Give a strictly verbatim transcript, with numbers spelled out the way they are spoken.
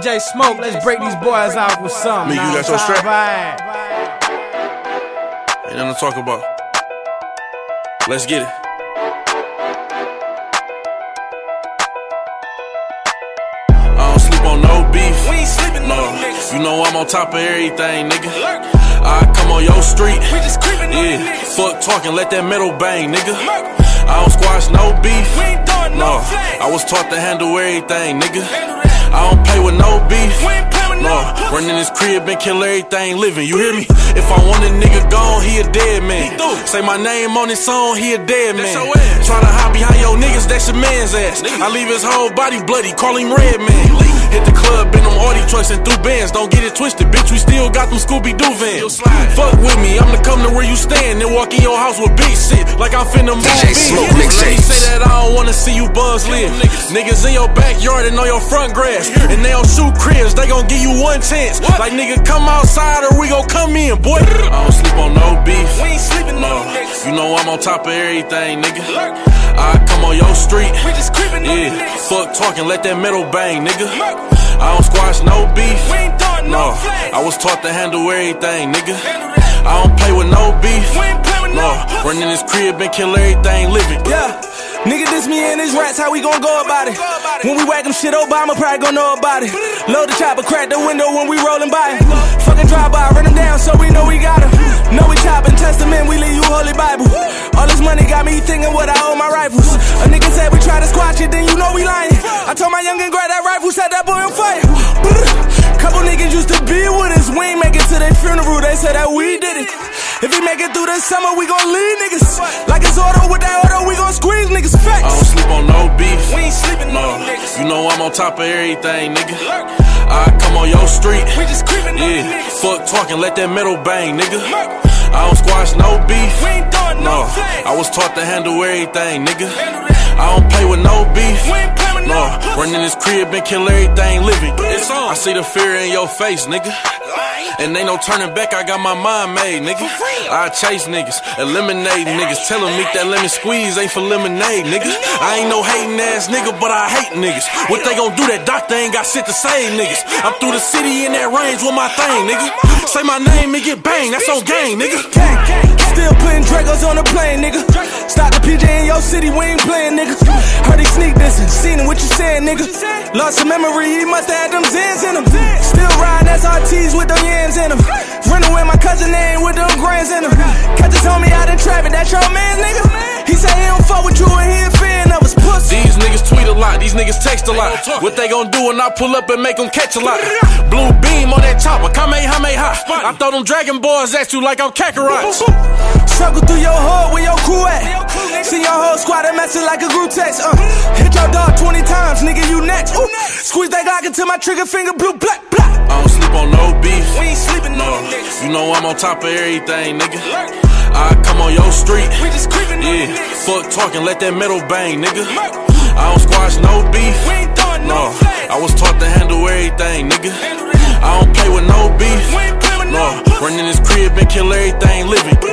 J Smoke, let's break these boys out with something. Me, you got your strap? Right. Ain't nothing to talk about. Let's get it. I don't sleep on no beef. We ain't sleeping no. on them niggas. You know I'm on top of everything, nigga. Lurk. I come on your street. We just creeping on Yeah, them niggas. fuck talking, let that metal bang, nigga. Lurk. I don't squash no beef. We ain't throwing no No, flags. I was taught to handle everything, nigga. Handle that. I don't play with no beef. We ain't playing with no No, pussy. run in his crib and kill everything living, you hear me? If I want a nigga gone, he a dead man. Say my name on his song, he a dead man. Tryna hide behind your niggas, that's your man's ass. I leave his whole body bloody, call him Red Man. Hit the club in them Audi trucks and through bands, don't get it twisted, bitch, we still got them Scooby-Doo vans. Fuck with me, I'm to come to where you stand and walk in your house with big shit, like I'm finna move in. Smoke Let me mixtapes. say that I don't wanna see you buzz live. Niggas in your backyard and on your front grass, and they don't shoot cribs, they gon' give you one chance. Like nigga, come outside or we gon' come in, boy. I don't sleep on no beef. We ain't sleeping No, on them niggas. you know I'm on top of everything, nigga. Lurk. I come on your street. We just creeping on Yeah, them niggas. fuck talking, let that metal bang, nigga. Lurk. I don't squash no beef. We ain't throwing no No, flags. I was taught to handle everything, nigga. Handle that. I don't play with no beef. We ain't playing with no No, pussy. run in his crib and kill everything living. Yeah, nigga, this me and his rats, how we gon' go about it? When we whack them shit, Obama probably gon' know about it. Load the chopper, crack the window when we rollin' by. Fucking drive by, run them down so we know we got him. Know we choppin', testament, we leave you holy Bible. All this money got me thinking what I owe my rifles. A nigga said we try to squash it, then you know we lying. I told my youngin' grab that rifle, set that boy on fire. Couple niggas used to be with us, we ain't make it to their funeral, they said that we did it. If we make it through the summer, we gon' leave niggas. Like it's auto with that auto, we gon' squeeze niggas I facts. don't sleep on no beef. We ain't sleeping No, on them niggas. you know I'm on top of everything, nigga. Lurk. I come on your street. We just creeping on them Yeah, niggas. fuck talking, let that metal bang, nigga. Lurk. I don't squash no beef. We ain't throwing no No, flags. I was taught to handle everything, nigga. Handle that. I don't play with no beef. We ain't playing with no No, pussy. run in his crib and kill everything living. It's on. I see the fear in your face, nigga. And ain't no turning back, I got my mind made, nigga. I chase niggas, eliminate niggas. Tell them meet that lemon squeeze, ain't for lemonade, nigga. I ain't no hating ass nigga, but I hate niggas. What they gon' do, that doctor ain't got shit to say, niggas. I'm through the city in that range with my thing, nigga. Say my name and get banged, that's on game, nigga. Still putting Dracos on the plane, nigga. Stop the P J in your city, we ain't playing, nigga. Heard he sneak dissing, seen him, what you saying, nigga? Lost some memory, he must have had them Zans in him. Still riding S R Ts with them yams in him. Running with my cousin name with them grands in him. Catch his homie out in traffic, that's your man, nigga. He say he don't fuck with you and he a fan of us, pussy. These niggas tweet a lot, these niggas text a lot. What they gon' do when I pull up and make them catch a lot? Blue beam on that chopper, Kamehameha. I throw them Dragon Balls at you like I'm Kakarot. Circle through your hood where your crew at. See your whole squad and messing like a group text. Uh, hit your dog twenty times, nigga, you next. Ooh. Squeeze that Glock into my trigger finger, blue, black, black. I don't sleep on no beef. We ain't sleeping No, on them niggas. you know I'm on top of everything, nigga. Lurk. I come on your street. We just creeping on Yeah, them niggas. fuck talking, let that metal bang, nigga. Lurk. I don't squash no beef. We ain't throwing no No, flags. I was taught to handle everything, nigga. Handle that. I don't play with no beef. We ain't playing with No, no pussy. run in his crib and kill everything living.